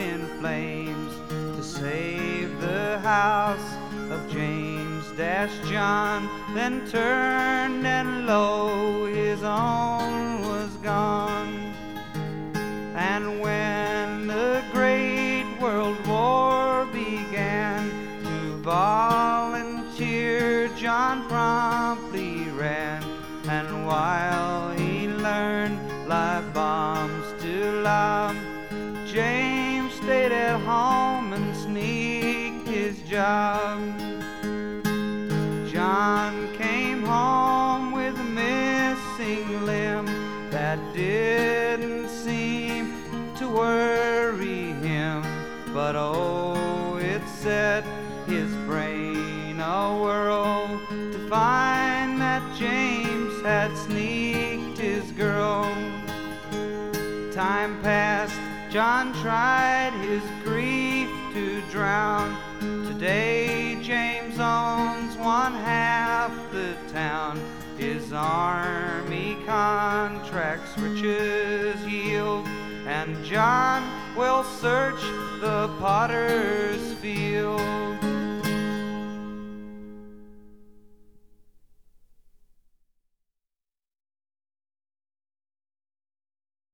in flames to save the house of James John, then turned and lo, his own was gone. And when the Great World War began, to volunteer John promptly ran. And while he learned live bombs to lob, James stayed at home and sneaked his job. John came home with a missing limb that didn't seem to worry him, but oh, it set his brain a-whirl to find that James had sneaked his girl. Time passed, John tried his grief to drown. Today James owns one half the town. His army contracts riches yield, and John will search the potter's field.